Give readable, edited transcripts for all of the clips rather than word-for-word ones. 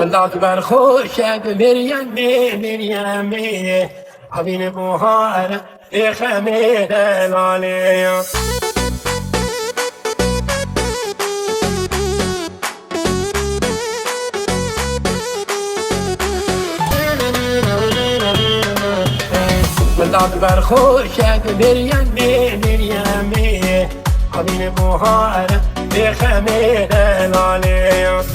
والأكبر خوشك مريمي مريمي عبين بوهار خمير العليا والأكبر خوشك مريمي مريمي عبين بوهار خمير العليا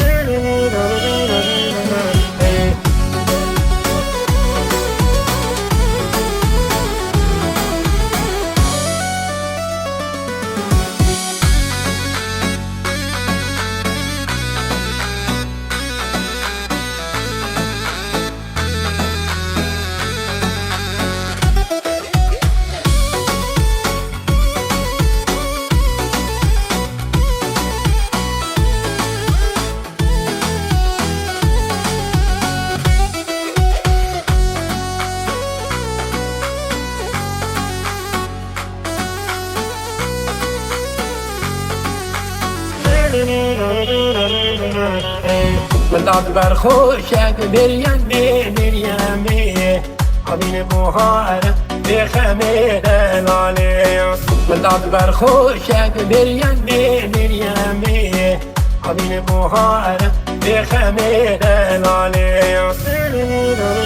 والأكبر خوشك مريمي مريمي عبين بوهار خمير العليا والأكبر خوشك مريمي مريمي عبين بوهار خمير العليا